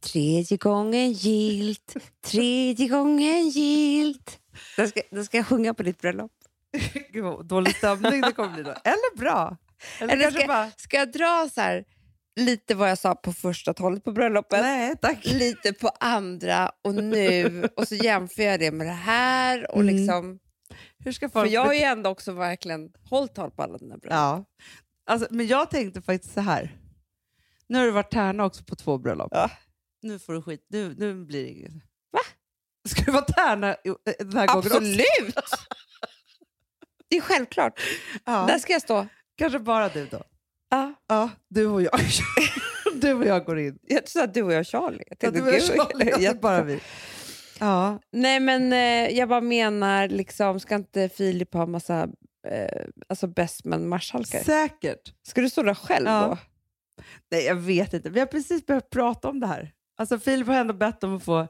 Tredje gången gilt. Tredje gången gilt. Då ska jag sjunga på ditt bröllop. Gud vad dålig stämning det kommer bli då. Eller bra. Eller ska jag dra så här lite vad jag sa på första talet på bröllopet? Nej, tack. Lite på andra och nu. Och så jämför jag det med det här. Och liksom, hur ska folk... För jag har ju ändå också verkligen hållit tal på alla dina bröllop. Ja. Alltså, men jag tänkte faktiskt så här. Nu har du varit tärna också på 2 bröllop. Ja. Nu får du skit. Nu blir det inget. Va? Ska du vara tärna den här gången också? Absolut! Det är självklart. Ja. Där ska jag stå. Kanske bara du då? Ja. Ja, du och jag. Du och jag går in. Jag tror att du och jag Charlie. Ja, du och jag Charlie. Bara vi. Ja. Nej, men jag bara menar, liksom, ska inte Filip ha massa alltså bestman marskalkar? Säkert. Ska du stå där själv då? Nej, jag vet inte. Vi har precis börjat prata om det här. Alltså Filip har ändå bett om att få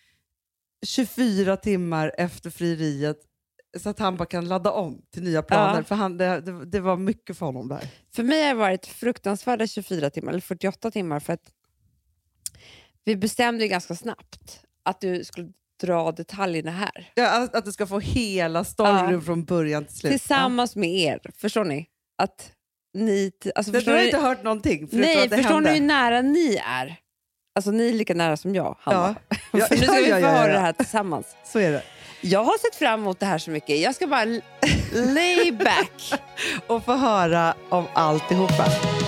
24 timmar efter frieriet så att han bara kan ladda om till nya planer. Ja. För det var mycket för honom där. För mig har det varit fruktansvärda 24 timmar eller 48 timmar för att vi bestämde ju ganska snabbt att du skulle dra detaljerna här. Ja, att du ska få hela storyn från början till slut. Tillsammans med er, förstår ni? Att ni... Alltså, du har inte hört någonting. Nej, att det förstår hände. ni hur nära ni är? Alltså ni är lika nära som jag, Hanna. Ja. För nu ska vi få höra det här tillsammans. Så är det. Jag har sett fram emot det här så mycket. Jag ska bara lay back. Och få höra om alltihopa.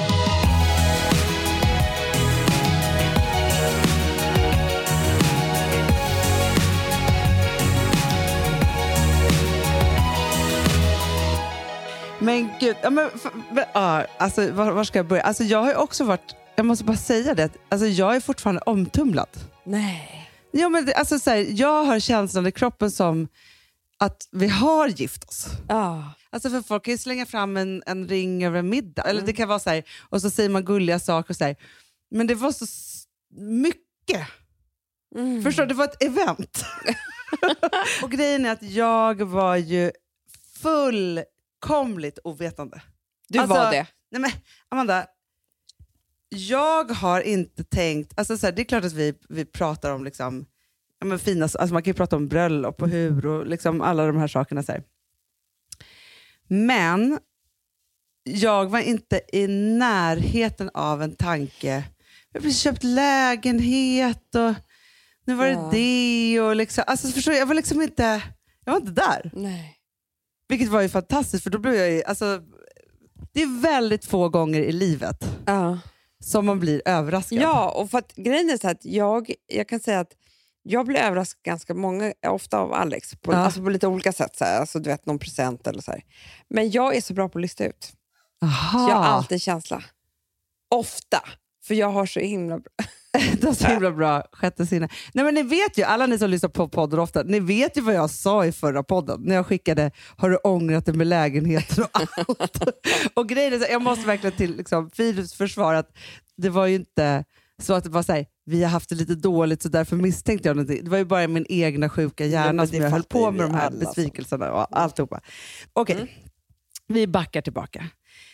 Men gud, alltså, var ska jag börja? Alltså, jag har ju också varit, jag måste bara säga det, alltså, jag är fortfarande omtumlad. Nej. Ja, men alltså, så här, jag har känslan i kroppen som att vi har gift oss. Alltså, för folk kan ju slänga fram en ring över en middag. Eller det kan vara så här, och så säger man gulliga saker och så här. Men det var så mycket. Förstår du? Det var ett event. Och grejen är att jag var ju fullkomligt ovetande. Du var det. Nej men Amanda, jag har inte tänkt, alltså så här, det är klart att vi pratar om liksom, ja, men fina, alltså man kan ju prata om bröllop och hur och liksom alla de här sakerna så här. Men jag var inte i närheten av en tanke. Jag har köpt lägenhet och nu var det och liksom, alltså förstår jag var liksom inte, jag var inte där. Nej. Vilket var ju fantastiskt, för då blev jag ju, alltså, det är väldigt få gånger i livet som man blir överraskad. Ja, och för att grejen är så att jag kan säga att jag blir överraskad ganska ofta av Alex på, alltså på lite olika sätt, så här, alltså du vet någon present eller så här. Men jag är så bra på att lista ut. Aha. Så jag har alltid känsla. Ofta, för jag har så himla bra. Det är så himla bra sjätte sinne. Nej, men ni vet ju, alla ni som lyssnar på podden ofta, ni vet ju vad jag sa i förra podden när jag skickade, har du ångrat det med lägenheten och allt. Och grejen är så, jag måste verkligen till liksom, Filips försvar att det var ju inte så att det var så här, vi har haft det lite dåligt så därför misstänkte jag någonting. Det var ju bara min egna sjuka hjärna som jag höll på med de här besvikelserna och alltihopa. Okej, vi backar tillbaka.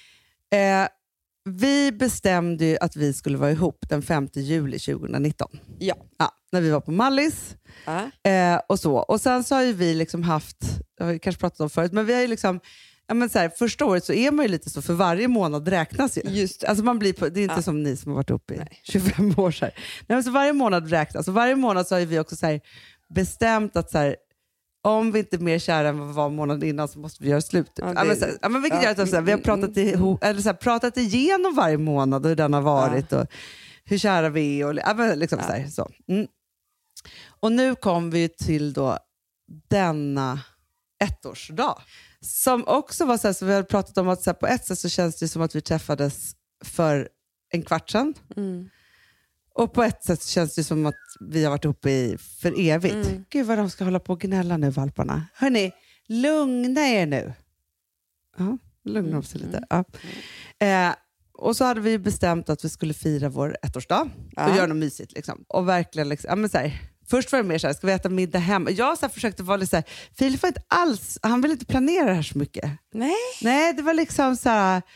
Vi bestämde ju att vi skulle vara ihop den 5 juli 2019. Ja, när vi var på Mallis. Och så. Och sen så har ju vi liksom haft, jag har kanske pratat om förut, men vi har ju liksom, ja, men så här, första året så är man ju lite så, för varje månad räknas ju. Just det. Alltså man blir det är inte som ni som har varit uppe i 25 år så här. Nej, men så varje månad räknas. Och varje månad så har ju vi också så här bestämt att så här, om vi inte är mer kära än vad vi var månaden innan så måste vi göra slut. Men vilket gör att så här, vi har pratat igenom varje månad och hur den har varit och hur kära vi är. Och, liksom så här, så. Och nu kom vi till då denna ettårsdag. Som också var så här, så vi har pratat om att så här, på ett sätt så känns det som att vi träffades för en kvart sedan. Och på ett sätt känns det som att vi har varit uppe för evigt. Gud vad de ska hålla på och gnälla nu, valparna. Hörrni, lugna er nu. Ja, lugna upp sig lite. Ja. Och så hade vi bestämt att vi skulle fira vår ettårsdag. Och göra något mysigt. Liksom. Och verkligen, liksom, ja, men så här, först var det mer så här, ska vi äta middag hemma? Jag så här, försökte vara lite så här, Filip var inte alls, han ville inte planera det här så mycket. Nej, det var liksom så här,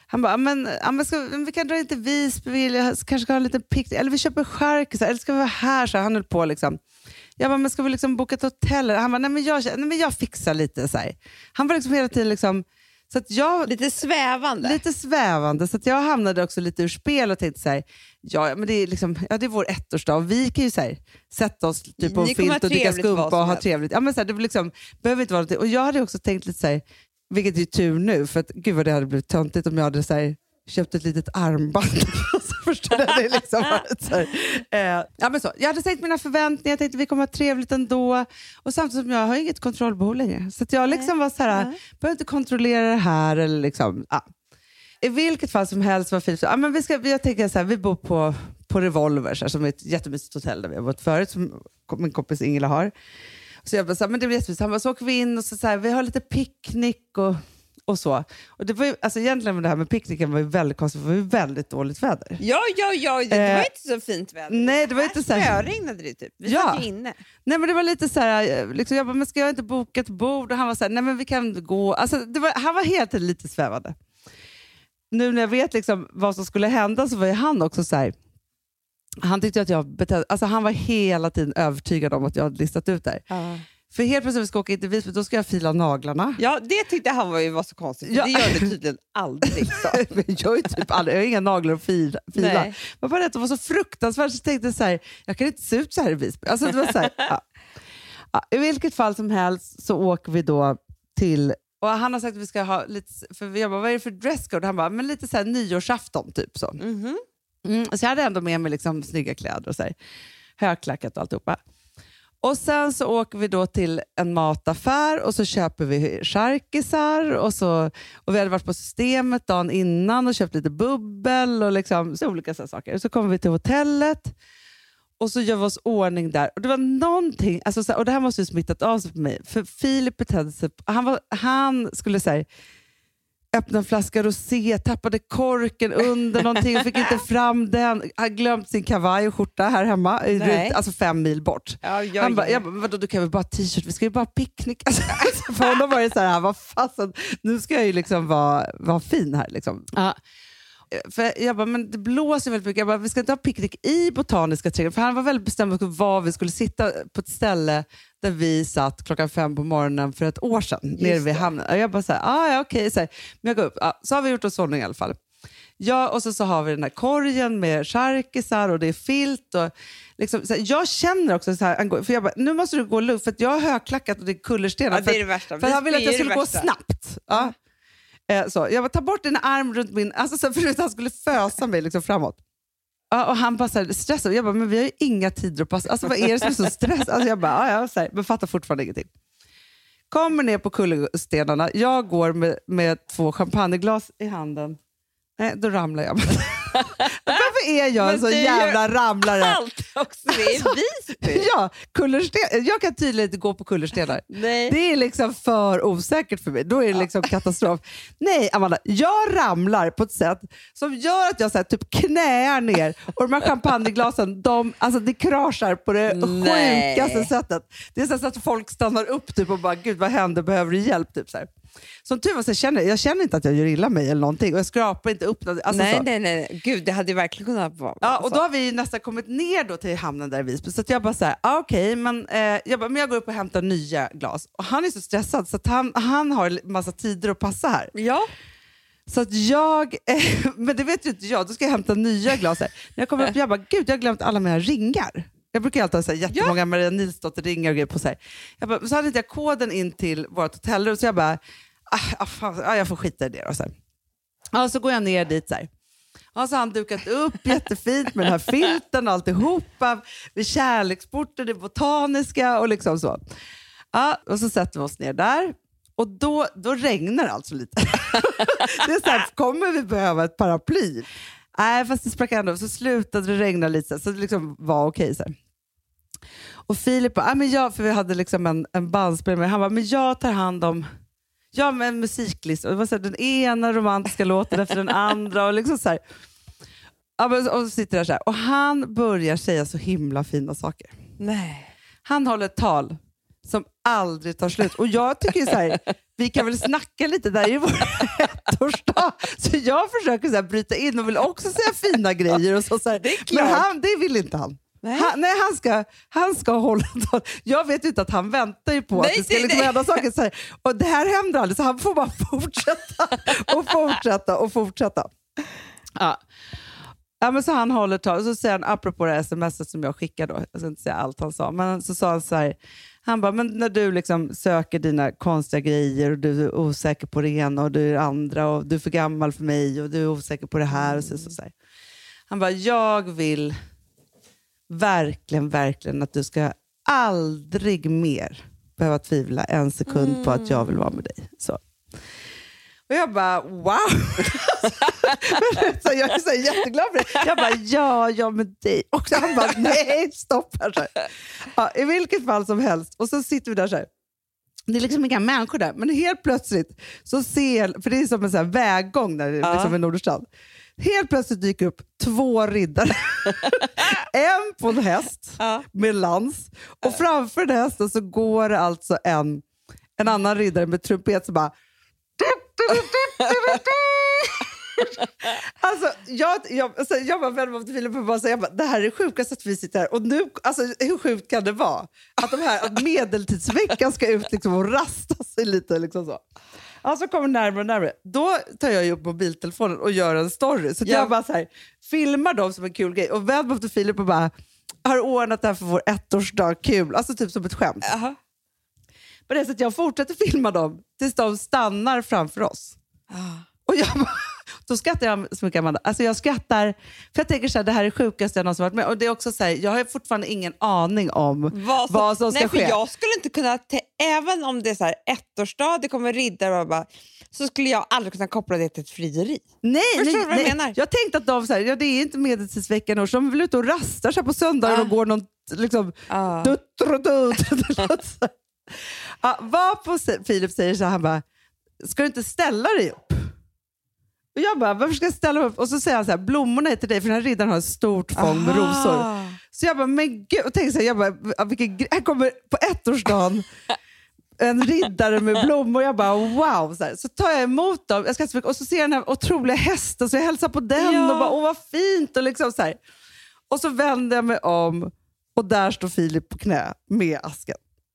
Han bara, vi kan dra in till Visby, kanske ska ha en liten picknick, eller vi köper charkisar, eller ska vi vara här? Så han höll på liksom. Jag bara, men ska vi liksom boka ett hotell? Han bara, nej men jag fixar lite så här. Han var liksom hela tiden liksom, så att jag, lite svävande. Så att jag hamnade också lite ur spel och tänkte så här, men det är liksom, det är vår ettårsdag och vi kan ju så här, sätta oss typ på en filt och dricka skumpa och ha trevligt. Ja, men så här, det liksom, behöver inte vara någonting. Och jag hade också tänkt lite så här, vilket är ju tur nu, för att gud vad det hade blivit töntigt om jag hade så här, köpt ett litet armband. Så förstår det liksom så här. Men så. Jag hade sänkt mina förväntningar, jag tänkte vi kommer ha trevligt ändå. Och samtidigt som jag har inget kontrollbehov längre. Så att jag liksom var så här, behöver inte kontrollera det här. Eller liksom, i vilket fall som helst var fint. Men jag tänker så här, vi bor på Revolver, så här, som är ett jättemysigt hotell där vi har varit förut, som min kompis Ingela har. Så jag bara så här, men det blir jättemysigt. Han bara, så åker vi in och så här, vi har lite picknick och så. Och det var ju, alltså egentligen med det här med picknicken var ju väldigt konstigt, för det var ju väldigt dåligt väder. Ja, det var inte så fint väder. Nej, det var inte så här. Regnade det typ. Vi satt ju inne. Nej, men det var lite så här, liksom, jag bara, men ska jag inte boka ett bord? Och han var så här, nej men vi kan gå. Alltså, han var helt lite svävande. Nu när jag vet liksom vad som skulle hända, så var ju han också så här, han tyckte att han var hela tiden övertygad om att jag hade listat ut där. För helt plötsligt ska jag åka in till Visby, då ska jag fila naglarna. Ja, det tyckte han var så konstigt. Ja. Det gör det tydligen aldrig. Så. Jag har inga naglar att fila. Men bara det var så fruktansvärt, så tänkte jag så här, jag kan inte se ut så här i Visby. Alltså, det var så här, i vilket fall som helst så åker vi då till, och han har sagt att vi ska ha lite, för jag bara, vad är det för dresscode? Han bara, men lite så här nyårsafton typ så. Så jag hade ändå med mig liksom snygga kläder och så här, högklackat och alltihopa. Och sen så åker vi då till en mataffär och så köper vi charkisar och vi hade varit på Systemet dagen innan och köpt lite bubbel och liksom så olika så saker. Så kommer vi till hotellet och så gör vi oss ordning där. Och det var någonting, alltså så här, och det här måste ju smittat av sig på mig, för Filip betedde sig, han skulle säga öppna en flaska rosé, tappade korken under någonting och fick inte fram den. Han glömt sin kavaj och skjorta här hemma, alltså 5 mil bort. Han bara, vadå, du kan väl bara t-shirt, vi ska ju bara picknick. Alltså, för honom var det så här, vad fasen, nu ska jag ju liksom vara fin här liksom. För jag bara, men det blåser väldigt mycket. Jag bara, vi ska inte ha picknick i Botaniska trädgården. För han var väldigt bestämd på var vi skulle sitta på ett ställe där vi satt 5:00 på morgonen för ett år sedan. Nere vid hamnen. Och jag bara så här, okej. Så här. Men jag går upp. Så har vi gjort oss ordning i alla fall. Ja, och så har vi den här korgen med charkisar och det är filt. Och liksom, så här, jag känner också så här, för jag bara, nu måste du gå lugnt för att jag har högklackat och det är kullerstenar. Ja, det är det värsta. För han ville att jag skulle gå snabbt. Ja. Så jag bara, ta bort din arm runt min, alltså så för att han skulle fösa mig liksom framåt. Och han bara så här, stressad. Jag bara, men vi har ju inga tider att passa. Alltså vad är det som är så stress? Alltså jag bara, så här, men fattar fortfarande ingenting. Kommer ner på kullerstenarna. Jag går med 2 champagneglas i handen. Nej, då ramlar jag. Varför är jag en så jävla ramlare? Allt också, det är Visby. Ja, kullersten. Jag kan tydligen inte gå på kullerstenar. Nej. Det är liksom för osäkert för mig. Då är det liksom katastrof. Nej, Amanda, jag ramlar på ett sätt som gör att jag så här, typ knäar ner. Och de här champagneglasen, alltså det kraschar på det sjukaste sättet. Det är så att folk stannar upp typ och bara, gud vad händer, behöver du hjälp? Typ så här. Som tur var så jag känner inte att jag gör illa mig eller någonting. Och jag skrapar inte upp något. Alltså nej. Gud, det hade ju verkligen kunnat vara. Ja, och då har vi nästan kommit ner då till hamnen där i Visby. Så att jag bara så här, okej, men jag går upp och hämtar nya glas. Och han är så stressad så att han har en massa tider att passa här. Ja. Så att men det vet ju inte jag, då ska jag hämta nya glas här. När jag kommer upp, jag bara, gud, jag har glömt alla mina ringar. Jag brukar alltid ha så här, jättemånga Maria Nilsdotter-ringar och grejer på sig. Så hade inte jag koden in till vårt hotellrum, så jag bara, jag får skita i det då. Så går jag ner dit så här. Och så har han dukat upp jättefint med den här filten och alltihopa vid kärleksporten, det botaniska och liksom så. Ja, och så sätter vi oss ner där. Och då regnar det alltså lite. Det är så här, kommer vi behöva ett paraply? Nej, fast det sprack ändå. Så slutade det regna lite så det liksom var okej så här. Och Filip bara, för vi hade liksom en bandspelare med. Han bara, men jag tar hand om med en musiklist. Och det var så här, den ena romantiska låten efter den andra. Och liksom så här. Och så sitter där så här. Och han börjar säga så himla fina saker. Nej. Han håller ett tal som aldrig tar slut. Och jag tycker så här, vi kan väl snacka lite, där är ju vår ettårsdag. Så jag försöker så här bryta in och vill också säga fina grejer. Och så här. Det är klart. Men det vill inte han. Nej, han ska hålla. Jag vet ju inte att han väntar ju på att det ska liksom hända saker. Så här. Och det här händer aldrig, så han får bara fortsätta. Ja, men så han håller tag. Så säger han, apropå det sms som jag skickade då, jag ska inte säga allt han sa, men så sa han så här, han bara, men när du liksom söker dina konstiga grejer och du är osäker på det ena och du är det andra och du är för gammal för mig och du är osäker på det här och så här. Han bara, jag vill verkligen att du ska aldrig mer behöva tvivla en sekund på att jag vill vara med dig. Så. Och jag bara, wow! Så jag är så jätteglad för det. Jag bara, ja med dig. Och så han bara, nej, stopp här. Så ja, i vilket fall som helst. Och så sitter vi där så här. Det är liksom inga människor där. Men helt plötsligt så ser, för det är som en så här väggång där liksom i Norderstrand. Helt plötsligt dyker upp 2 riddare. En på en häst med lans. Och framför den hästen så går det alltså en annan riddare med trumpet som bara... Alltså jag bara vänder mig till Filip och bara säger, det här är det sjukaste att vi sitter här. Och nu, alltså hur sjukt kan det vara? Att medeltidsveckan ska ut liksom och rasta sig lite liksom så. Alltså kommer närmare och närmare. Då tar jag ju upp mobiltelefonen och gör en story. Så jag bara så här, filmar dem som en kul grej. Och vänder mig till Filip och bara, har ordnat det här för vår ettårsdag, kul. Alltså typ som ett skämt. På det sättet jag fortsätter filma dem tills de stannar framför oss. Och jag bara, då skrattar jag så mycket, Amanda. Alltså jag skrattar, för jag tänker så här, det här är sjukaste jag någonsin varit med. Och det är också så här, jag har fortfarande ingen aning om vad som ska ske. För jag skulle inte kunna, även om det är så här ettårsdag, det kommer riddare och bara, så skulle jag aldrig kunna koppla det till ett frieri. Nej, vad jag menar? Jag tänkte att de så här, det är inte medeltidsveckan och så de vill ut och rastar sig på söndagen och går någon liksom vad på Filip säger så här, han bara, ska du inte ställa dig upp? Och jag bara, varför ska jag ställa mig upp? Och så säger han så här, blommorna är till dig för den här riddaren har ett stort fång med rosor. Så jag bara, men gud, och tänkte så här, jag bara, här kommer på ettårsdagen en riddare med blommor. Jag bara, wow. Så tar jag emot dem, och så ser jag den här otroliga hästen, så jag hälsar på den och bara, åh vad fint. Och, liksom så här. Och så vänder jag mig om och där står Filip på knä med asken.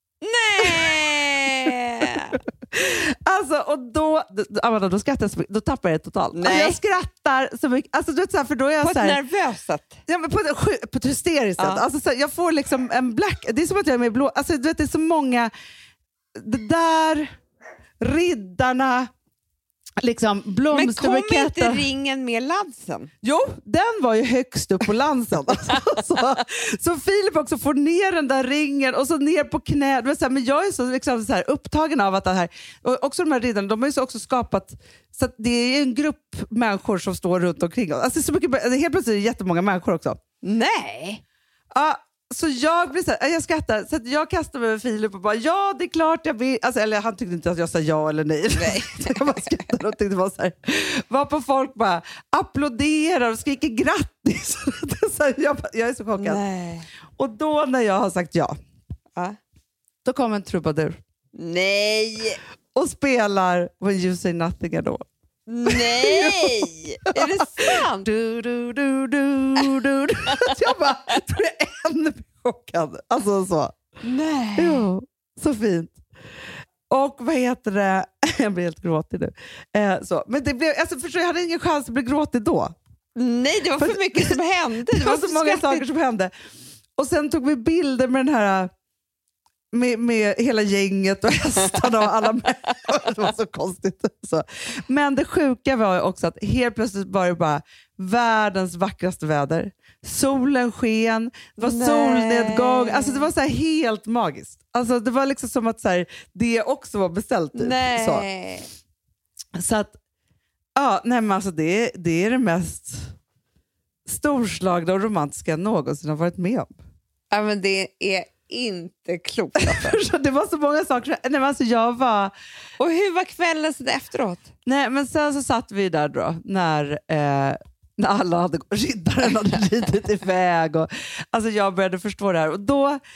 Nej! Alltså, och då skrattar jag så mycket, då tappar jag det totalt. Alltså, jag skrattar så mycket. Alltså, du vet, så här, för då är jag på så här, ett nervöst sätt. Ja, men på ett hysteriskt sätt. Alltså, så här, jag får liksom en black... Det är som att jag är med i blå... Alltså, du vet, det är så många... Det där... Riddarna... Liksom blomsterbuketter. Men kom inte ringen med lansen? Jo, den var ju högst upp på lansen. så Filip också får ner den där ringen och så ner på knä. Men jag är så, liksom, så här, upptagen av att det här... Och också de här riddarna, de har ju så också skapat... Så att det är en grupp människor som står runt omkring oss. Alltså, så mycket, helt plötsligt är det jättemånga människor också. Nej! Ja. Så jag blir så här, jag skrattar, så att jag kastar mig över Filip och bara, ja det är klart jag vill, alltså, eller han tyckte inte att jag sa ja eller nej. Jag bara skrattar och tyckte det var så här, varpå folk bara applåderar och skriker grattis. Så här, jag är så chockad. Nej. Och då när jag har sagt ja, då kommer en trubadur. Nej! Och spelar When You Say Nothing At All. Nej! Är det sant? Jag bara, tror jag är ännu chockad. Alltså så. Nej. Jo, så fint. Och vad heter det? Jag blir helt gråtig nu. Så. Men det blev, alltså, förstår jag hade ingen chans att bli gråtig då. Nej, det var för mycket som hände. Det var så många saker som hände. Och sen tog vi bilder med den här... Med hela gänget och hästarna och alla människor. Det var så konstigt. Så. Men det sjuka var också att helt plötsligt var det bara världens vackraste väder. Solen sken, det var solnedgång. Alltså det var så här helt magiskt. Alltså det var liksom som att så här, det också var beställt. Typ. Nej. Så att, ja, nej men alltså det är det mest storslagna och romantiska jag någonsin har varit med om. Ja, men det är inte klokt. Alltså. Det var så många saker. Nej, men alltså jag var... Och hur var kvällen efteråt? Nej, men sen så satt vi där då när alla riddaren hade ridit iväg och alltså jag började förstå det här och då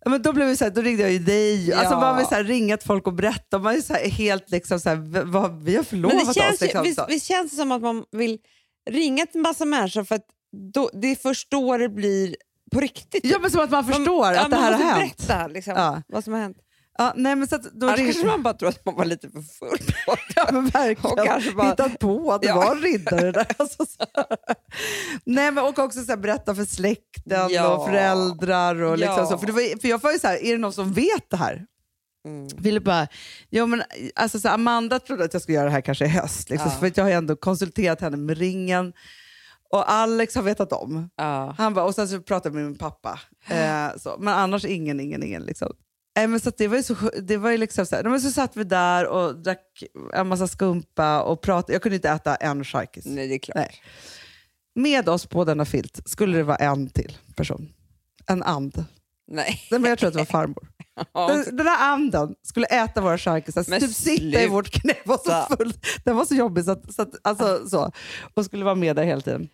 Men då blev vi så här, då ringde jag ju dig. Ja. Alltså man vill så här ringa till folk och berätta. Man är så här helt liksom så här, vad vi har förlovat oss. Liksom, visst känns det som att man vill ringa till en massa människor för att det är först då det blir på riktigt. Ja, men som att man förstår att det här har hänt. Man måste berätta liksom, vad som har hänt. Ja, nej, men så att då kanske man bara tror att man var lite för full. Ja, men verkligen. Och kanske bara hittat på att det var en riddare där. Alltså, nej, men och också så här, berätta för släkten och föräldrar. Och liksom så. För jag var ju så här, är det någon som vet det här? Ville bara, men alltså så Amanda trodde att jag skulle göra det här kanske i höst. Liksom, för att jag har ändå konsulterat henne med ringen. Och Alex har vetat om. Han bara, och sen så pratade jag med min pappa. Så. Men annars ingen liksom. Men så det var ju liksom så här, men så satt vi där och drack en massa skumpa och pratade. Jag kunde inte äta en charkis. Nej, det är klart. Nej. Med oss på denna filt skulle det vara en till person. En and. Nej. Men jag tror att det var farmor. Den där anden skulle äta våra charkisar. Typ sitta i vårt knä. Var så full. Den var så jobbig så att alltså, så. Och skulle vara med där hela tiden.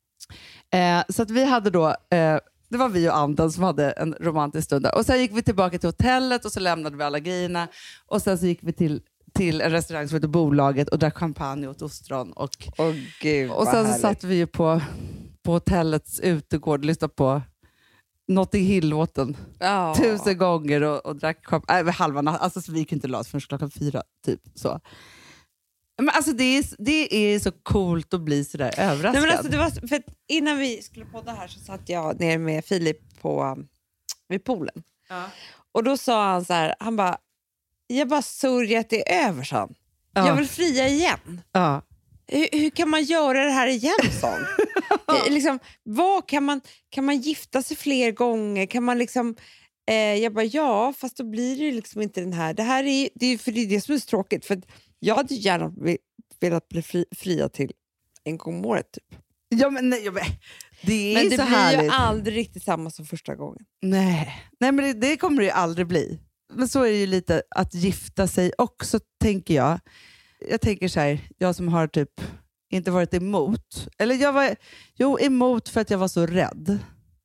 Så att vi hade då... det var vi och anden som hade en romantisk stund där. Och sen gick vi tillbaka till hotellet och så lämnade vi alla grejerna. Och sen så gick vi till en restaurang som heter Bolaget och drack champagne och åt ostron. Och sen så satt vi ju på hotellets utegård och lyssnade på Notting Hill-låten 1000 gånger och drack champagne. Halva natt, alltså så vi gick inte lös förrän klockan 4 typ så. Men alltså det är så coolt att bli så där överraskad. Nej, men alltså det var, för innan vi skulle podda här så satt jag ner med Filip vid poolen. Och då sa han så här, han bara, jag bara sörjer att det är över, så. Jag vill fria igen. Hur kan man göra det här igen, sån? Liksom, kan man gifta sig fler gånger? Kan man liksom... jag bara, fast då blir det liksom inte den här. Det är det som är så tråkigt. För jag hade gärna velat bli fria till en gång om året typ. Ja, men det blir härligt. Ju aldrig riktigt samma som första gången. Nej men det kommer det ju aldrig bli. Men så är det ju lite att gifta sig också, tänker jag. Jag tänker så här, jag som har typ inte varit emot. Eller jag var emot för att jag var så rädd.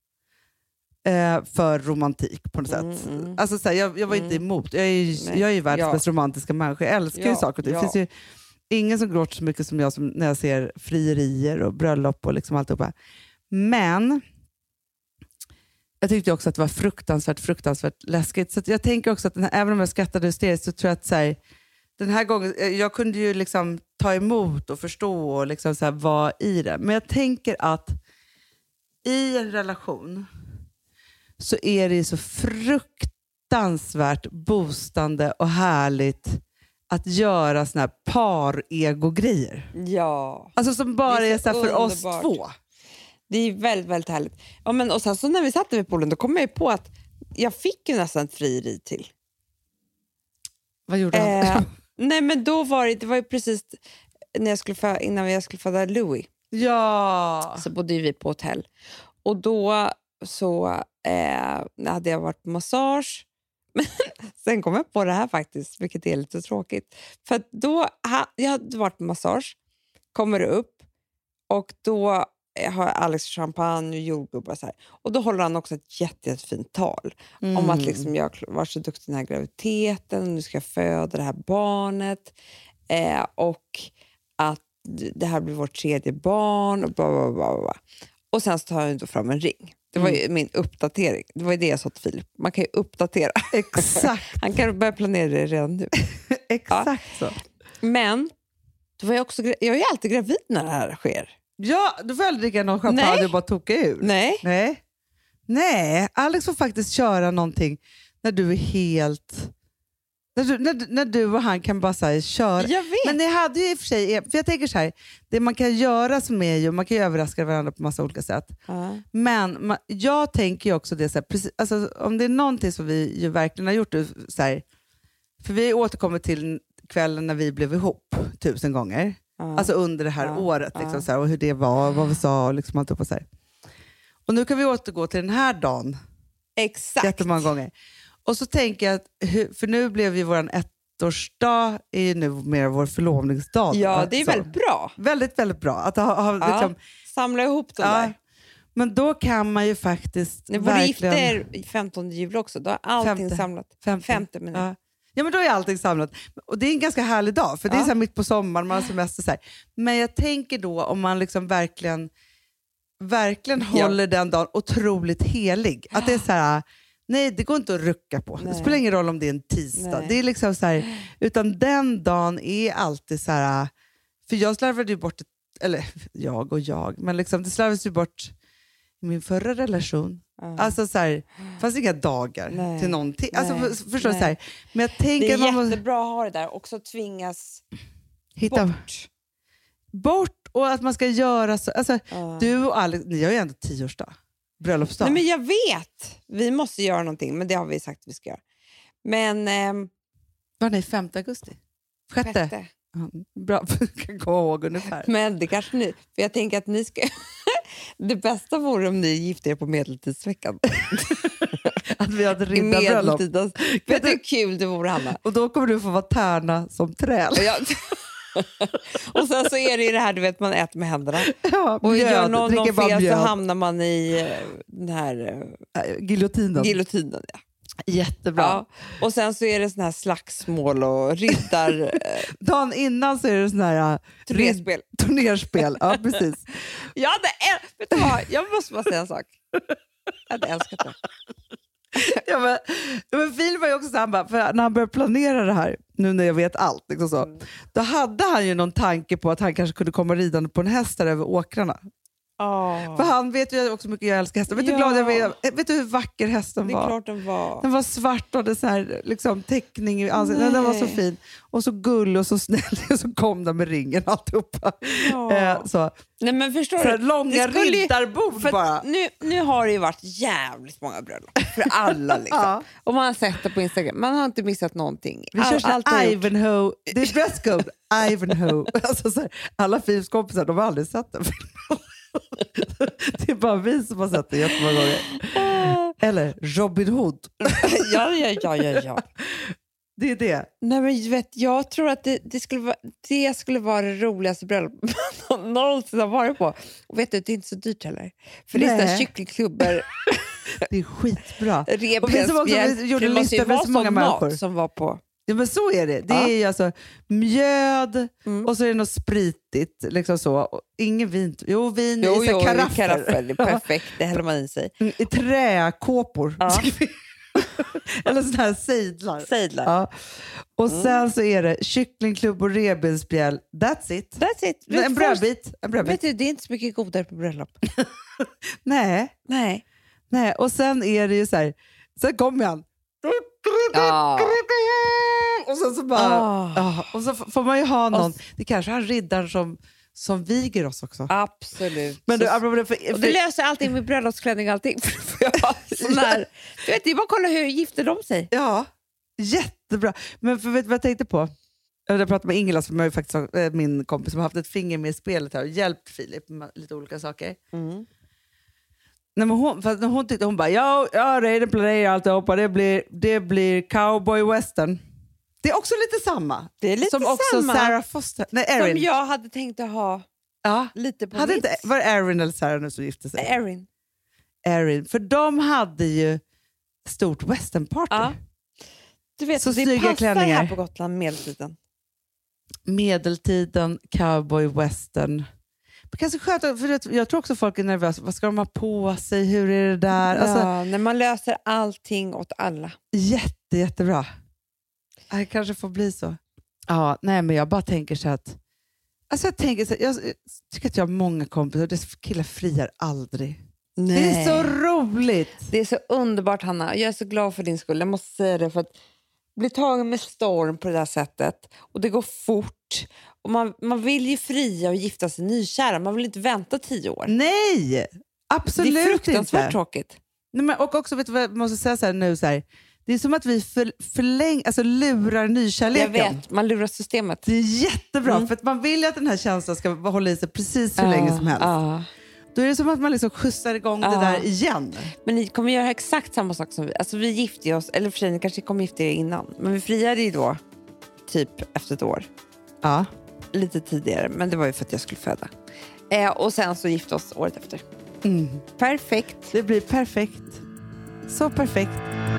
För romantik på något sätt. Alltså så här, jag var inte emot. Jag är ju världens mest romantiska människa. Jag älskar ju saker. Det finns ju ingen som gråter så mycket som jag när jag ser frierier och bröllop och liksom alltihopa. Men jag tyckte också att det var fruktansvärt läskigt. Så att jag tänker också att även om jag skrattade hysteriskt så tror jag att så här, den här gången, jag kunde ju liksom ta emot och förstå och liksom så här vara i det. Men jag tänker att i en relation så är det så fruktansvärt boostande och härligt att göra såna här par-ego-grejer. Ja. Alltså som bara är så här för oss två. Det är väldigt, väldigt härligt. Ja, men och sen så när vi satt vid poolen, då kom jag ju på att jag fick ju nästan ett frieri till. Vad gjorde han? Nej, men då var det var ju precis innan jag skulle föda Louis. Ja. Så bodde vi på hotell. Och då så hade jag varit på massage. Men sen kom jag på det här faktiskt, vilket är lite tråkigt. För att då, jag hade varit på massage, kommer det upp och då har Alex champagne och jordgubbar så här. Och då håller han också ett jättefint tal om att liksom jag var så duktig i den här graviditeten och nu ska jag föda det här barnet och att det här blir vårt 3:e barn och bla bla bla bla. Och sen så tar jag då fram en ring. Det var ju min uppdatering. Det var ju det jag sa till Filip. Man kan ju uppdatera. Exakt. Han kan börja planera det redan nu. Exakt så. Men då var jag är ju alltid gravid när det här sker. Ja, du får aldrig dricka någon champagne och bara toka ur. Nej, Alex får faktiskt köra någonting när du är helt... När du och han kan bara så här, köra. Jag vet. Men ni hade ju i och för sig... För jag tänker så här, det man kan göra som är ju... Man kan ju överraska varandra på massa olika sätt. Men jag tänker ju också det så här, precis, alltså, om det är någonting som vi ju verkligen har gjort så här, för vi återkommer till kvällen när vi blev ihop 1000 gånger. Alltså under det här året liksom, så här, och hur det var, vad vi sa och liksom allt upp och så här. Och nu kan vi återgå till den här dagen. Exakt. Jättemånga gånger. Och så tänker jag att, för nu blev ju våran 1-årsdag är ju nu mer vår förlovningsdag. Ja, det är väldigt bra. Väldigt, väldigt bra. Att ha liksom, samla ihop dem där. Men då kan man ju faktiskt ni borde gifta er 15 juli också. Då är allting samlat. 5:e minut. Ja, men då är allting samlat. Och det är en ganska härlig dag. För det är så här mitt på sommaren, man har semester så här. Men jag tänker då om man liksom verkligen håller den dagen otroligt helig. Att det är så här, nej det går inte att rucka på. Nej. Det spelar ingen roll om det är en tisdag. Nej. Det är liksom så här, utan den dagen är alltid så här. För jag slarvade ju bort, men liksom, det slarvades ju bort i min förra relation. Alltså så här, fanns inga dagar till någonting. Alltså förstår du så här. Men jag tänker det är jättebra att ha det där. Också tvingas bort och att man ska göra så. Alltså, du och Alex, ni har ju ändå 10-årsdag. Bröllopsdag. Nej, men jag vet. Vi måste göra någonting, men det har vi sagt att vi ska göra. Men... Var det 5 augusti? 6? Bra, jag kan gå ihåg ungefär. Men det kanske ni... För jag tänker att ni ska... Det bästa vore om ni gifte er på medeltidsveckan. Att vi hade riddarbröllop. Vet du hur kul det vore, Hanna? Och då kommer du få vara tärna som träl. Och sen så är det ju det här, du vet, man äter med händerna. Ja, och gör någon fel så hamnar man i den här... Giljotinen. Ja. Jättebra. Ja. Och sen så är det sån här slagsmål och riddar... Dagen innan så är det sån här... Turnerspel. Ja, precis. Vet du vad? Jag måste bara säga en sak. Jag hade älskat det. Men Filip var ju också så här, för när han började planera det här, nu när jag vet allt, liksom så, då hade han ju någon tanke på att han kanske kunde komma ridande på en häst där över åkrarna. För han vet ju också mycket jag älskar hästar. Vet du glad jag vet? Vet du hur vacker hästen var? Det är klart den var. Den var svart och hade så här, liksom, teckning i ansiktet. Den var så fin. Och så gull och så snäll. Och så kom den med ringen alltihopa. Så. Nej, men förstår så du? långa riddarbord bara. Nu har det ju varit jävligt många bröllop. För alla liksom. Och man har sett det på Instagram. Man har inte missat någonting. Vi kör såhär Ivanhoe. Det är dresscode. Ivanhoe. Alltså, så här, alla Filips kompisar, de har aldrig sett den. Det är bara vi som har sett det jättemånga gånger. Eller Robin Hood. Ja. Det är det. Nej, men vet, jag tror att det skulle vara det roligaste bröllop man någonsin har varit på. Och vet du, det är inte så dyrt heller. För det är sådana kycklingklubbor. Det är skitbra. Revbensspjäll. Vi gjorde en lista med så många människor som var på. Ja, men så är det. Det är ju alltså mjöd och så är det något spritigt. Liksom så. Ingen vin. Jo, vin i karaffer. Det är perfekt. Det häller man i sig. I träkåpor. Ja. Eller sådana här sejdlar. Ja. Och sen så är det kycklingklubb och revbensspjäll. That's it. En brödbit. Vet du, det är inte så mycket godare på bröllop. Nej. Och sen är det ju så här. Sen kommer han. Och sen så bara och så får man ju ha någon. Det kanske har riddaren som viger oss också. Absolut. Men och det löser allting med bröllopsklänning och allting. Sån här. Du vet, det är bara att kolla hur gifter de sig. Ja, jättebra. Men för vet du vad jag tänkte på? Jag pratade med Ingela som är faktiskt min kompis som har haft ett finger med i spelet här och hjälpt Filip med lite olika saker. Nej, men hon tyckte, hon bara, ja, redan planerar alltihopa, det blir cowboy western. Det är också lite samma. Det är lite som också samma. Sarah Foster. Nej, Erin. Som jag hade tänkt att ha lite på mitt. Var det Erin eller Sarah nu som gifte sig? Erin. För de hade ju stort westernparty. Ja. Du vet, så det passar klänningar här på Gotland, medeltiden, cowboy, western. Men kanske skönt, för jag tror också folk är nervösa. Vad ska de ha på sig? Hur är det där? Alltså, när man löser allting åt alla. Jättebra. Det kanske får bli så. Ja, nej, men jag bara tänker så att... Alltså jag tycker att jag har många kompisar och dess killar friar aldrig. Nej. Det är så roligt. Det är så underbart, Hanna. Jag är så glad för din skull. Jag måste säga det, för att bli tagen med storm på det där sättet. Och det går fort. Och man vill ju fria och gifta sig nykära. Man vill inte vänta 10 år. Nej, absolut inte. Det är fruktansvärt tråkigt. Nej, men, och också, vet du vad jag måste säga så här nu? Så här, det är som att vi lurar nykärleken. Jag vet, man lurar systemet. Det är jättebra, för att man vill att den här känslan ska hålla i sig precis hur länge som helst. Då är det som att man liksom skjutsar igång det där igen. Men ni kommer göra exakt samma sak som vi. Alltså vi gifte oss, eller för sig ni kanske kommer gifta er innan. Men vi friade ju då typ efter ett år. Ja. Lite tidigare, men det var ju för att jag skulle föda. Och sen så gifte oss året efter. Perfekt. Det blir perfekt. Så perfekt.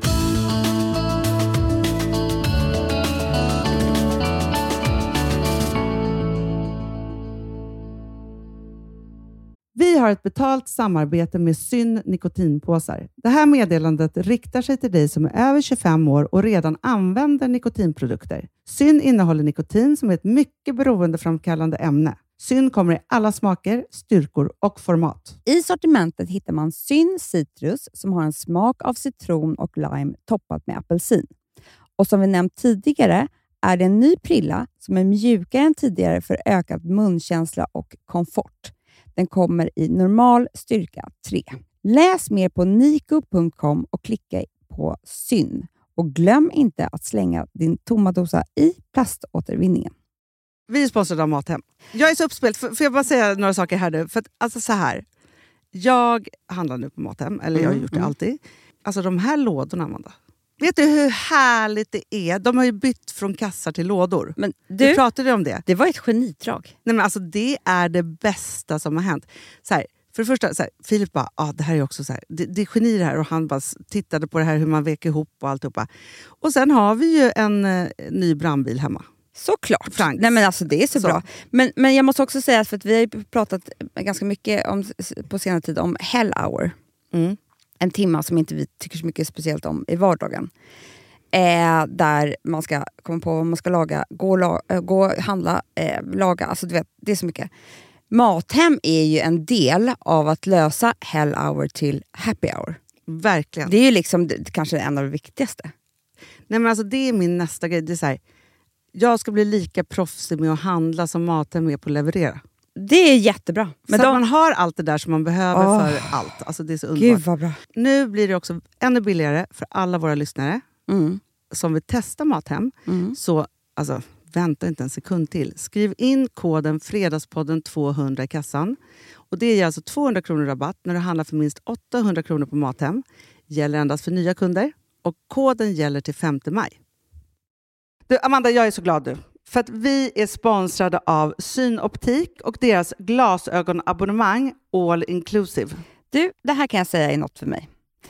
Vi har ett betalt samarbete med Syn nikotinpåsar. Det här meddelandet riktar sig till dig som är över 25 år och redan använder nikotinprodukter. Syn innehåller nikotin som är ett mycket beroendeframkallande ämne. Syn kommer i alla smaker, styrkor och format. I sortimentet hittar man Syn Citrus som har en smak av citron och lime toppat med apelsin. Och som vi nämnt tidigare är det en ny prilla som är mjukare än tidigare för ökad munkänsla och komfort. Den kommer i normal styrka 3. Läs mer på niko.com och klicka på Syn. Och glöm inte att slänga din tomma dosa i plaståtervinningen. Vi är sponsrade av Mathem. Jag är så uppspelt. Får jag bara säga några saker här nu? För att, alltså så här. Jag handlar nu på Mathem. Eller jag har gjort det alltid. Alltså de här lådorna, Amanda. Vet du hur härligt det är? De har ju bytt från kassar till lådor. Men du pratade om det. Det var ett genidrag. Nej, men alltså det är det bästa som har hänt. Så här, för det första, så här, Filip bara, det här är också så här. Det är geni det här. Och han bara tittade på det här hur man vek ihop och alltihopa. Och sen har vi ju en ny brandbil hemma. Såklart. Nej, men alltså det är så bra. Men jag måste också säga, för att vi har ju pratat ganska mycket på senare tid om Hell Hour. En timme som inte vi tycker så mycket speciellt om i vardagen. Där man ska komma på vad man ska laga, gå handla, laga. Alltså du vet, det är så mycket. Mathem är ju en del av att lösa Hell Hour till Happy Hour. Verkligen. Det är ju liksom kanske en av de viktigaste. Nej, men alltså det är min nästa grej. Det är så här, jag ska bli lika proffsig med att handla som Mathem är på att leverera. Det är jättebra. Men så man har allt det där som man behöver för allt. Alltså det är så underbart. Gud vad bra. Nu blir det också ännu billigare för alla våra lyssnare som vill testa Mathem. Så alltså, vänta inte en sekund till. Skriv in koden Fredagspodden 200 i kassan. Och det ger alltså 200 kronor rabatt när du handlar för minst 800 kronor på Mathem. Gäller endast för nya kunder. Och koden gäller till 5 maj. Du, Amanda, jag är så glad du. För att vi är sponsrade av Synoptik och deras glasögonabonnemang All Inclusive. Du, det här kan jag säga är något för mig.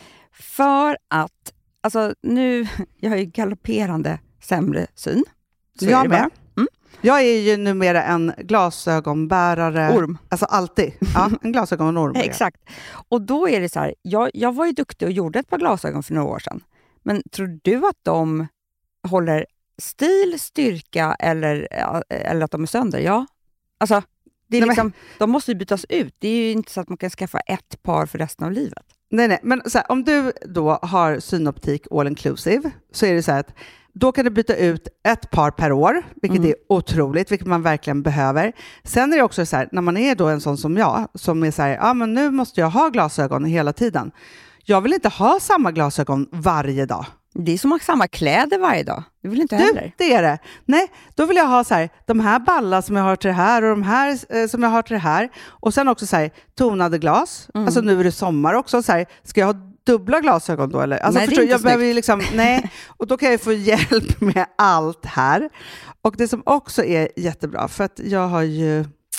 För att, alltså nu, jag har ju galopperande sämre syn. Så jag med. Jag är ju numera en glasögonbärare. Orm. Alltså alltid. Ja, en glasögonorm. Exakt. Och då är det så här, jag var ju duktig och gjorde ett par glasögon för några år sedan. Men tror du att de håller stil, styrka eller att de är sönder? Ja. Alltså, det är liksom, de måste ju bytas ut. Det är ju inte så att man kan skaffa ett par för resten av livet. Nej. Men så här, om du då har Synoptik All Inclusive så är det så här att då kan du byta ut ett par per år, vilket är otroligt, vilket man verkligen behöver. Sen är det också så här, när man är då en sån som jag, som är så här, men nu måste jag ha glasögon hela tiden. Jag vill inte ha samma glasögon varje dag. Det är som att ha samma kläder varje dag. Det vill inte heller. Det är det. Nej, då vill jag ha så här, de här ballar som jag har till det här och de här som jag har till det här. Och sen också så här, tonade glas. Alltså nu är det sommar också. Så här, ska jag ha dubbla glasögon då? Eller? Alltså, nej, förstår, jag behöver ju liksom, nej. Och då kan jag få hjälp med allt här. Och det som också är jättebra, för att jag har ju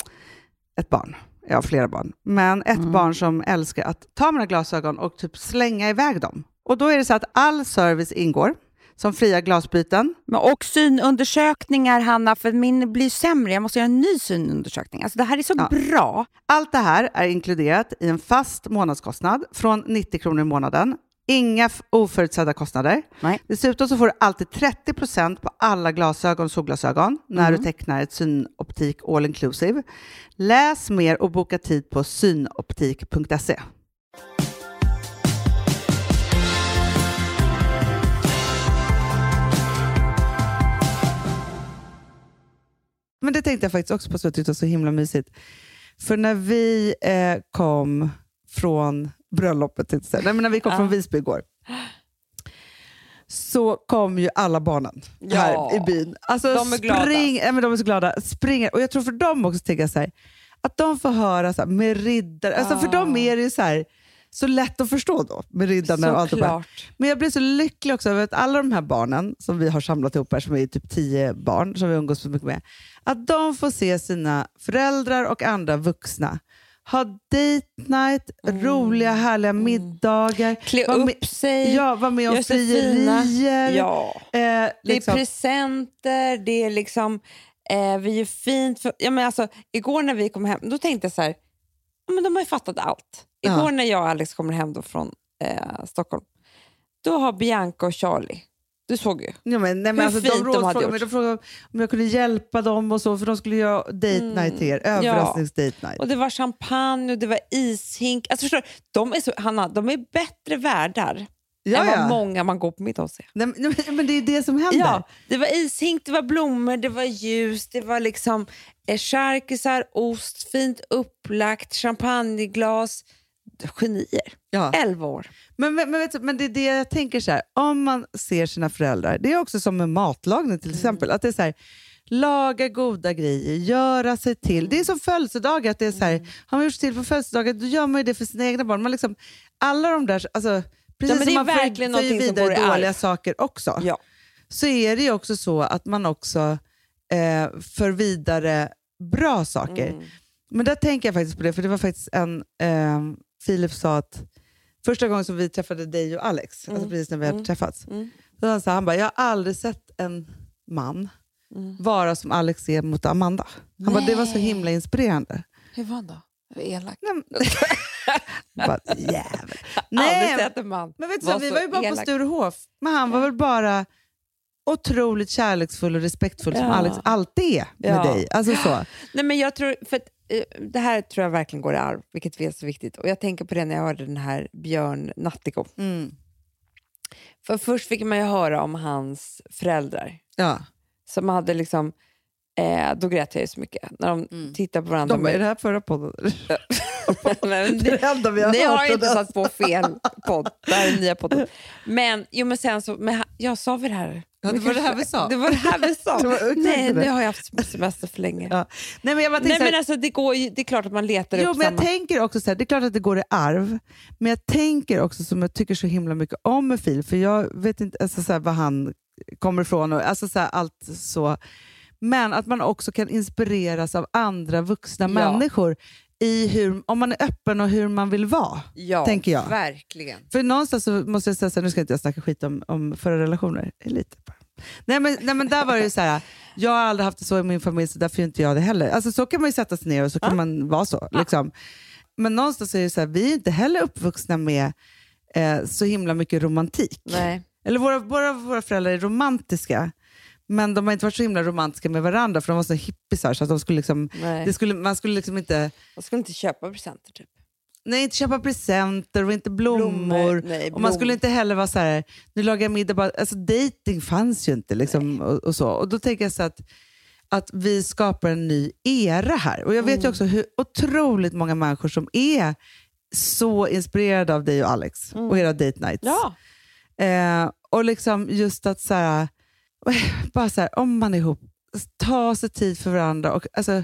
ett barn. Jag har flera barn. Men ett barn som älskar att ta mina glasögon och typ slänga iväg dem. Och då är det så att all service ingår. Som fria glasbyten. Och synundersökningar, Hanna, för min blir sämre. Jag måste göra en ny synundersökning. Alltså det här är så bra. Allt det här är inkluderat i en fast månadskostnad från 90 kronor i månaden. Inga oförutsedda kostnader. Nej. Dessutom så får du alltid 30% på alla glasögon och solglasögon när du tecknar ett Synoptik All Inclusive. Läs mer och boka tid på synoptik.se. Men det tänkte jag faktiskt också på, så jag tyckte det var så himla mysigt. För när vi kom från bröllopet, när vi kom från Visby igår, så kom ju alla barnen här i byn. Alltså, de är glada. De är så glada. Springer. Och jag tror för dem också tänker jag så här, att de får höra så här, med riddare. Alltså för dem är det så här, så lätt att förstå då med riddarna och allt det där. Men jag blir så lycklig också över att alla de här barnen som vi har samlat ihop här, som är typ 10 barn som vi umgås så mycket med, att de får se sina föräldrar och andra vuxna ha date night, roliga härliga middagar. Klä upp sig. Ja, vara med om frierier. Ja. Det är presenter, det är liksom vi är fint. Igår när vi kom hem, då tänkte jag så här, men de har ju fattat allt. Igår när jag och Alex kommer hem då från Stockholm, då har Bianca och Charlie, du såg ju hur fint de hade gjort. De frågade om jag kunde hjälpa dem och så, för de skulle göra date night till er, överrasknings-date night. Och det var champagne och det var ishink. Alltså förstår du, Hanna, de är bättre värdar än vad många man går på middag och ser. Men det är det som händer. Ja, det var ishink, det var blommor, det var ljus, det var liksom charkisar, ost, fint upplagt, champagneglas. Genier. 11 år. Men det är det jag tänker så här, om man ser sina föräldrar, det är också som med matlagning till exempel, att det är så här, laga goda grejer, göra sig till. Det är som födelsedagar, att det är så här, har man gjort sig till på födelsedagar, då gör man ju det för sina egna barn. Man liksom, alla de där, alltså, precis som man får vidare dåliga saker också, så är det ju också så att man också för vidare bra saker. Men där tänker jag faktiskt på det, för det var faktiskt Filip sa att första gången som vi träffade dig och Alex, alltså precis när vi hade träffats, då sa han bara, jag har aldrig sett en man vara som Alex är mot Amanda. Han bara, det var så himla inspirerande. Hur var han då? Det var elak. Bara, jävlar. Aldrig sett en man. Men vet du, vi var ju bara på Sturehof, men han var väl bara otroligt kärleksfull och respektfull som Alex alltid är med dig. Alltså så. Nej, men jag tror, för att, det här tror jag verkligen går i arv, vilket är så viktigt. Och jag tänker på det när jag hörde den här Björn Nattiko. För först fick man ju höra om hans föräldrar. Ja. Som hade liksom, då grät jag ju så mycket. När de tittar på varandra. De är det här förra podden. Ni har inte satt på fel podd. Det här är den nya podden. Men sen så, jag sa väl det här. Ja, det var det här vi sa. Det var det här vi sa. Nej, nu har jag haft semester för länge. Ja. Nej, men alltså, det är klart att man letar upp men jag tänker också så här, det är klart att det går i arv. Men jag tänker också, som jag tycker så himla mycket om med Filip, för jag vet inte alltså, så här, vad han kommer ifrån och alltså, så här, allt så. Men att man också kan inspireras av andra vuxna människor i om man är öppen och hur man vill vara, tänker jag. Verkligen. För någonstans så måste jag säga så här, nu ska inte jag snacka skit om förra relationer. Lite bara. Nej men där var det ju så här, jag har aldrig haft det så i min familj, så därför inte jag det heller. Alltså så kan man ju sätta sig ner och så kan man vara så. Liksom. Men någonstans är det så här, vi är inte heller uppvuxna med så himla mycket romantik. Nej. Eller våra föräldrar är romantiska. Men de har inte varit så himla romantiska med varandra, för de var så hippisar så att de skulle liksom, man skulle liksom inte... Man skulle inte köpa presenter typ. Nej, inte köpa presenter och inte blommor. Och man skulle inte heller vara så här, nu lagar jag middag bara, alltså dating fanns ju inte liksom, och så. Och då tänker jag så att vi skapar en ny era här. Och jag vet ju också hur otroligt många människor som är så inspirerade av dig och Alex och era date nights. Ja. Och liksom just att så här, bara så här, om man är ihop, ta sig tid för varandra. Och alltså,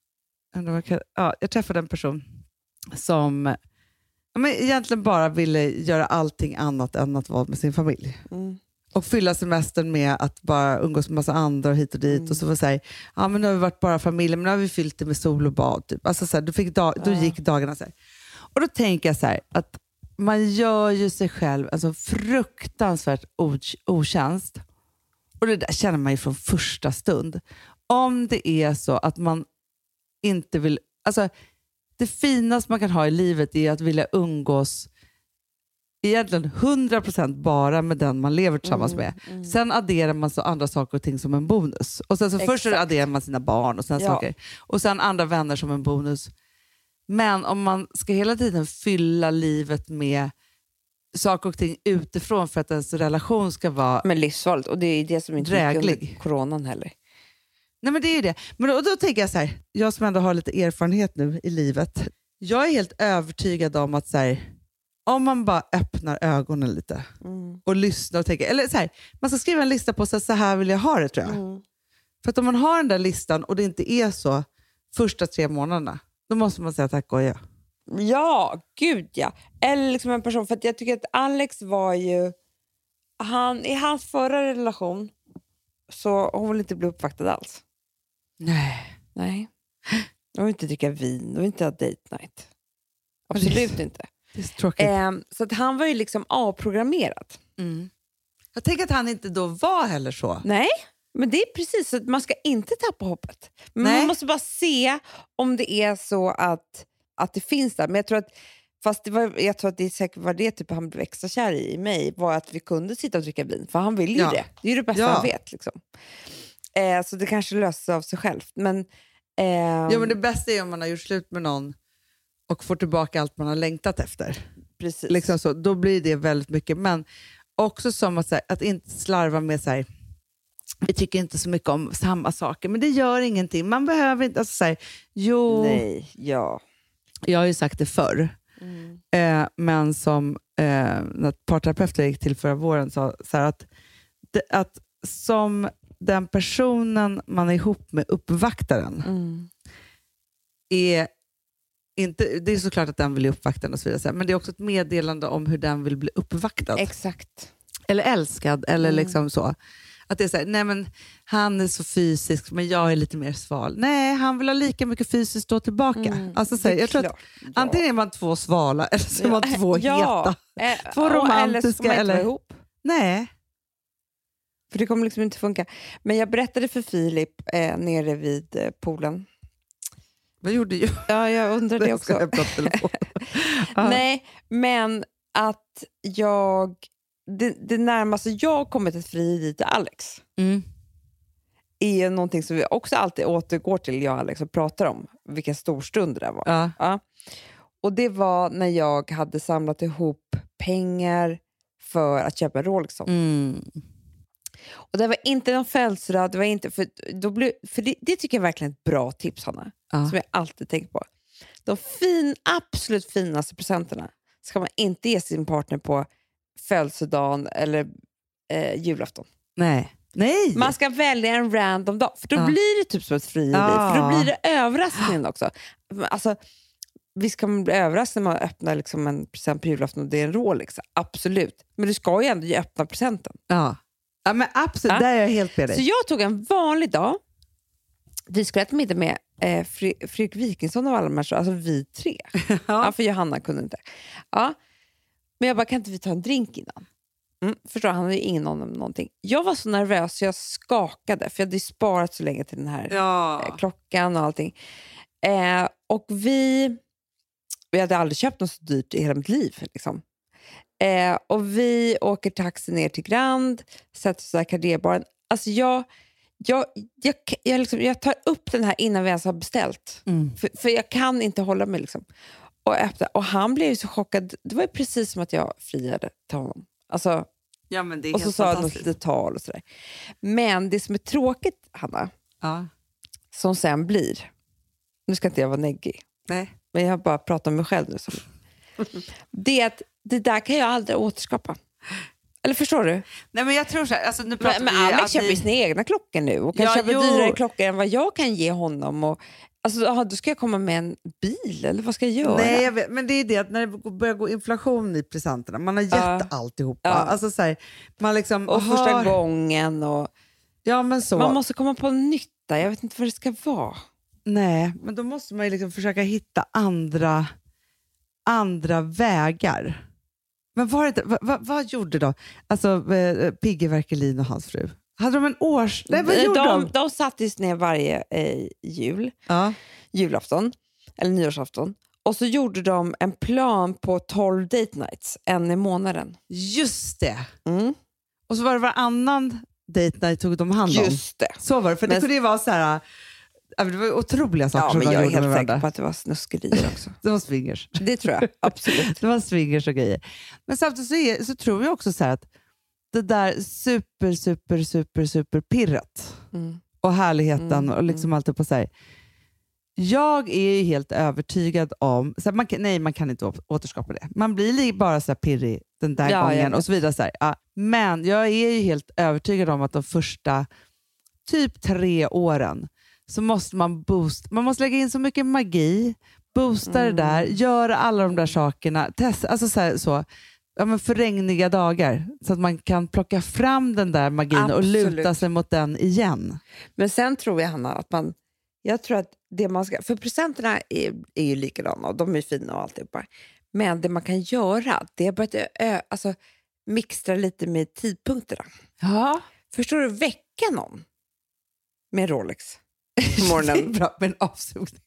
jag träffade en person som egentligen bara ville göra allting annat än att vara med sin familj. Och fylla semestern med att bara umgås med massa andra och hit och dit. Och så var så här, men nu har vi varit bara familj, men nu har vi fyllt det med sol och bad. Typ. Alltså så här, då gick dagarna så här. Och då tänker jag så här, att man gör ju sig själv alltså fruktansvärt otjänst. Och det där känner man ju från första stund. Om det är så att man inte vill... Alltså, det finaste man kan ha i livet är att vilja umgås egentligen 100% bara med den man lever tillsammans med. Sen adderar man så andra saker och ting som en bonus. Och sen så först adderar man sina barn och såna saker. Och sen andra vänner som en bonus. Men om man ska hela tiden fylla livet med saker och ting utifrån för att ens relation ska vara men livsfarligt, och det är det som inte dräglig. Under coronan heller. Nej, men det är ju det. Men då tänker jag så här, jag som ändå har lite erfarenhet nu i livet, jag är helt övertygad om att så här, om man bara öppnar ögonen lite och lyssnar och tänker, eller så här, man ska skriva en lista på så här vill jag ha det, tror jag. För att om man har den där listan och det inte är så första 3 månaderna, då måste man säga tack och ja. Ja, gud ja. Eller liksom en person, för att jag tycker att Alex var ju, i hans förra relation så hon vill inte bli uppvaktad alls. Nej. Hon vill inte dricka vin, hon vill inte ha date night. Absolut inte. Det är så tråkigt. Så att han var ju liksom avprogrammerad. Jag tänker att han inte då var heller så. Nej, men det är precis så att man ska inte tappa hoppet. Men man måste bara se om det är så att det finns där. Men jag tror att jag tror att det säkert var det typ han blev extra kär i mig, var att vi kunde sitta och dricka vin. För han ville ju det. Det är ju det bästa han vet. Liksom. Så det kanske löser av sig själv. Men det bästa är om man har gjort slut med någon och får tillbaka allt man har längtat efter. Precis. Liksom så, då blir det väldigt mycket. Men också som att inte slarva med så här, vi tycker inte så mycket om samma saker, men det gör ingenting. Man behöver inte, alltså så här, nej, ja. Jag har ju sagt det förr. Men som när parterapeuten gick till förra våren sa så här att som den personen man är ihop med, uppvaktaren, är inte, det är såklart att den vill bli uppvaktad och så vidare, men det är också ett meddelande om hur den vill bli uppvaktad. Exakt. Eller älskad, eller liksom så. Att det är så här, nej men han är så fysisk, men jag är lite mer sval. Nej, han vill ha lika mycket fysiskt då tillbaka. Alltså så här, jag tror att antingen är man två svala eller så är man två heta. Två romantiska eller ihop. Nej. För det kommer liksom inte funka. Men jag berättade för Filip nere vid poolen. Vad gjorde du? Ja, jag undrar det också. Nej, men att det närmaste jag kommit ett frieri till Alex är någonting som vi också alltid återgår till, jag och Alex, och pratar om vilken stor stund det var. Ja. Och det var när jag hade samlat ihop pengar för att köpa en Rolex. Och det var inte någon födelsedag, det var inte för det tycker jag verkligen är ett bra tips, Hanna, som jag alltid tänker på. De absolut finaste presenterna ska man inte ge sin partner på födelsedagen eller julafton. Nej. Man ska välja en random dag, för då blir det typ som ett frieri, för då blir det överraskningen också. Alltså, vi ska bli överraskade när man öppnar liksom en present på julafton och det är en Rolex, absolut. Men du ska ju ändå öppna presenten. Ja, men absolut, där är jag helt med dig. Så jag tog en vanlig dag. Vi skulle äta middag med Fredrik Wikingsson av alla människor, alltså vi tre. För Johanna kunde inte. Men jag bara, kan inte vi ta en drink innan? Förstår, han hade ju ingen aning om någonting. Jag var så nervös så jag skakade, för jag hade sparat så länge till den här klockan och allting. Och vi hade aldrig köpt något så dyrt i hela mitt liv liksom. Och vi åker taxi ner till Grand, sätter oss där Kardébaren. Alltså jag tar upp den här innan vi ens har beställt. För jag kan inte hålla mig liksom. Och han blev ju så chockad. Det var ju precis som att jag friade till honom. Alltså, men det är och så sa jag något litet tal och sådär. Men det som är tråkigt, Hanna, som sen blir, nu ska inte jag vara neggig. Nej. Men jag bara pratar om mig själv nu. Det är att det där kan jag aldrig återskapa. Eller förstår du? Nej, men jag tror så här, alltså, nu pratar men Alex köper ju sina egna klockor nu och kan köpa dyrare klockor än vad jag kan ge honom. Och, alltså, då ska jag komma med en bil eller vad ska jag göra? Nej, jag vet, men det är det att när det börjar gå inflation i presenterna, man har gett alltihopa. Alltså, så här, man liksom och första gången och men så. Man måste komma på nytta, jag vet inte vad det ska vara. Nej, men då måste man ju liksom försöka hitta andra vägar. Men vad gjorde då? Alltså Pigge Werkelin och hans fru. Hade de en de sattes ner varje julafton eller nyårsafton. Och så gjorde de en plan på 12 date nights, en i månaden. Just det. Och så var det varannan date night tog de hand om. Just det. Så var det, för det kunde ju vara så här. Det var otroliga saker som men jag är gjorde helt säker på att det var snuskerier också. Det var swingers. Det tror jag, absolut. Det var swingers och grejer. Men samtidigt så tror jag också så här att det där super pirret och härligheten och liksom allt på sig. Jag är ju helt övertygad om, så här, man kan inte återskapa det. Man blir bara så här pirrig den där gången och så vidare. Så här. Men jag är ju helt övertygad om att de första typ 3 åren så måste man måste lägga in så mycket magi, boosta det där, göra alla de där sakerna, testa, alltså men för regniga dagar, så att man kan plocka fram den där magin och luta sig mot den igen. Men sen tror jag, Hanna, att man Jag tror att det man ska... För presenterna är ju likadana och de är fina och alltihopa. Men det man kan göra, det är bara att mixtra lite med tidpunkterna. Ja. Förstår du, väcka någon med Rolex på morgonen. Det är bra med en avsugning.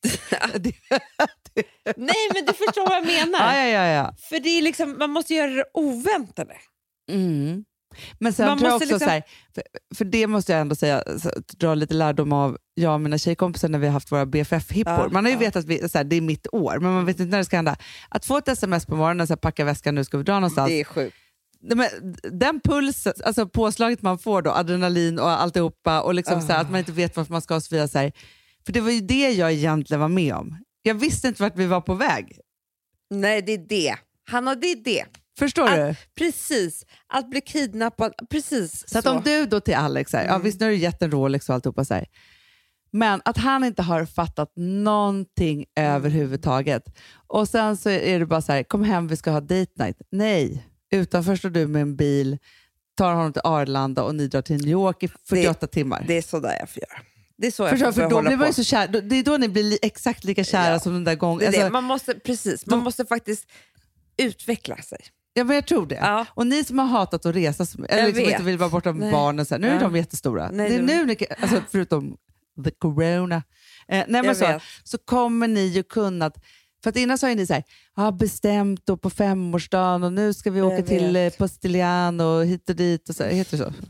Nej, men du förstår vad jag menar. Ja. För det är liksom, man måste göra det oväntade. Mm. Men sen tror jag också så här, för det måste jag ändå säga, dra lite lärdom av jag och mina tjejkompisar när vi har haft våra BFF-hippor. Man har ju vetat att det är mitt år, men man vet inte när det ska hända. Att få ett sms på morgonen och packa väskan, nu ska vi dra någonstans. Det är sjukt. Den pulsen, alltså påslaget man får då, adrenalin och alltihopa och liksom så här, att man inte vet vart man ska och så vidare, så här. För det var ju det jag egentligen var med om. Jag visste inte vart vi var på väg. Nej, det är det. Hanna, det är det. Förstår du? Precis. Att bli kidnappad. Precis. Så att om du då till Alex, här, ja visst nu har du gett en Rolex och alltihopa så här. Men att han inte har fattat någonting överhuvudtaget. Och sen så är det bara så här, kom hem, vi ska ha date night. Nej, utan först står du med en bil, tar honom till Arlanda och ni drar till New York i 48 timmar. Det är så där jag får göra. Det är så jag får för då blir man ju så kär. Det är då ni blir exakt lika kära som den där gången. Alltså, man måste faktiskt utveckla sig. Ja, men jag tror det. Ja. Och ni som har hatat att resa, eller liksom inte vill vara borta med barnen, så här, nu är de jättestora. Nej, det är nu ni, alltså, förutom the corona. Så kommer ni ju kunna... För att innan sa ju ni så här, bestämt då på 5-årsdagen och nu ska vi åka till Positiliano hit och dit. Och så, heter det så?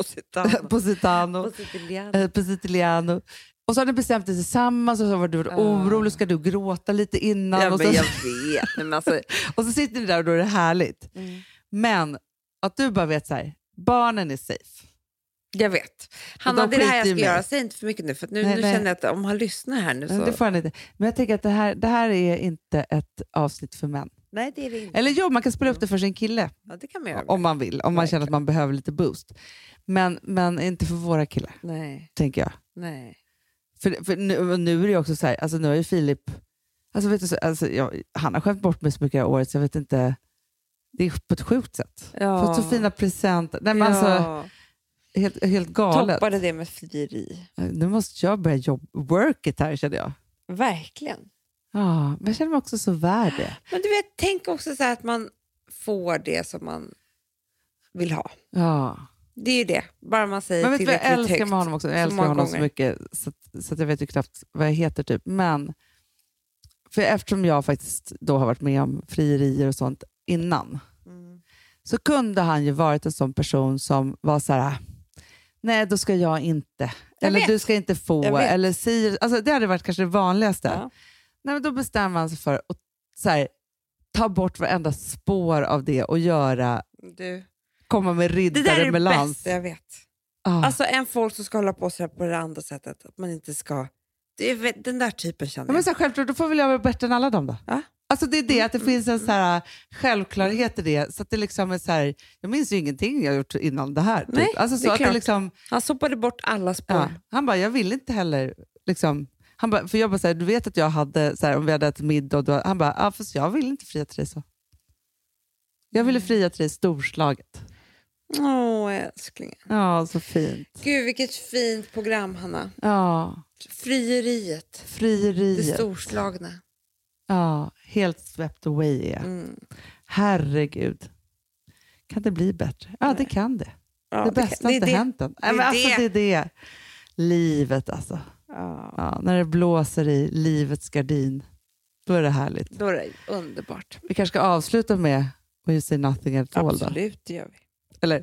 Positiliano. Och så har ni bestämt det tillsammans och så var du orolig, ska du gråta lite innan. Ja, och men så, jag vet. Men alltså... och så sitter ni där och då är det härligt. Men att du bara vet så här, barnen är safe. Jag vet. Hanna, det är det här jag ska göra. Säg inte för mycket nu, för att nu känner jag att om han lyssnar här nu så... Det får han inte. Men jag tänker att det här är inte ett avsnitt för män. Nej, det är det inte. Eller jo, man kan spela upp det för sin kille. Ja, det kan man göra. Om man vill. Om man känner att man behöver lite boost. Men inte för våra killar. Nej. Tänker jag. Nej. För nu är det också så här, alltså nu har ju Filip... Alltså vet du, han har skämt bort mig så mycket det här året så jag vet inte... Det är på ett sjukt sätt. Ja. Fått så fina presenter. Nej, men alltså... Helt galet. Toppade det med frieri. Nu måste jag börja work it här, känner jag. Verkligen. Ja, men jag känner mig också så värd det. Men du vet, tänk också så här att man får det som man vill ha. Ja. Det är ju det. Bara man säger men tillräckligt högt. Jag älskar med honom också. Jag älskar honom så mycket så att jag vet ju knappt vad jag heter typ. Men för eftersom jag faktiskt då har varit med om frierier och sånt innan så kunde han ju varit en sån person som var så här: nej, då ska jag inte. Eller du ska inte få. Eller alltså, det hade varit kanske det vanligaste. Ja. Nej, men då bestämmer han sig för att så här, ta bort varenda spår av det och göra... komma med riddare med lans. Det där är det bästa jag vet. Alltså en folk som ska hålla på sig på det andra sättet. Att man inte ska... Det är den där typen känner jag. Men så här, självklart, då får väl jag vara bättre än alla dem då. Ja? Alltså det är det, att det finns en så här självklarhet i det. Så att det liksom är så här, jag minns ju ingenting jag gjort innan det här. Typ. Nej, alltså, så det är att klart. Det liksom, han soppade bort alla spår. Ja, han bara, jag vill inte heller liksom... Han bara, för jag bara så här, du vet att jag hade så här, om vi hade ett middag och då, han bara, fast jag vill inte fria till dig så. Jag ville fria till dig storslaget. Älsklingen. Ja, så fint. Gud, vilket fint program, Hanna. Ja. Frieriet. Det storslagna. Ja, helt swept away. Ja. Herregud. Kan det bli bättre? Ja, det kan det. Ja, det bästa har inte hänt än. Det är det. Livet alltså. Ja, när det blåser i livets gardin, då är det härligt. Då är det underbart. Vi kanske ska avsluta med Will You Say Nothing At All. Absolut, det gör vi. Eller?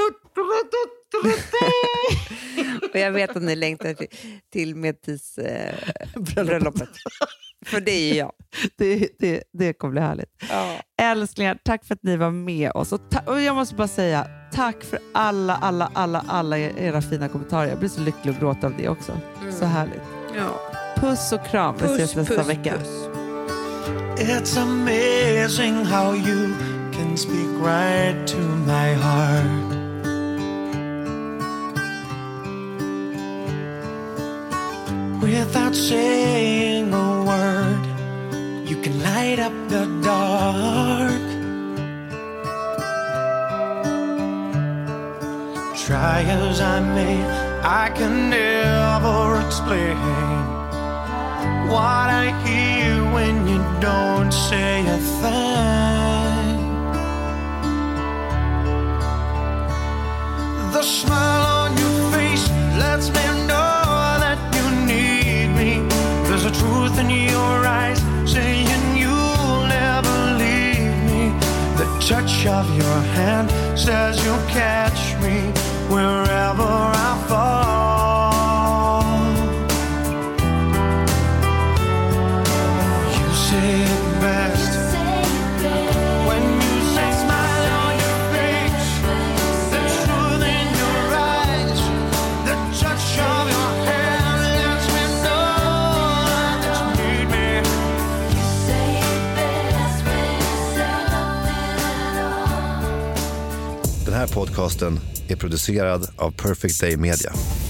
Och jag vet att ni längtar till Metis bröllopet. För det är jag. Det kommer bli härligt. Ja. Älsklingar, tack för att ni var med oss. Och jag måste bara säga tack för alla era fina kommentarer. Jag blir så lycklig och gråta av det också. Så härligt. Ja. Puss och kram. Vi ses nästa vecka. It's amazing how you can speak right to my heart. Without saying a word, you can light up the dark. Try as I may, I can never explain what I hear when you don't say a thing. The smile on your face lets me know that you need me. There's a truth in your eyes saying you'll never leave me. The touch of your hand says you'll catch me wherever I fall. You say it best when you say smile on your face. The truth in your eyes, the touch of your hand lets me know that you need me. You say it best when you say nothing at all. Den här podcasten är producerad av Perfect Day Media.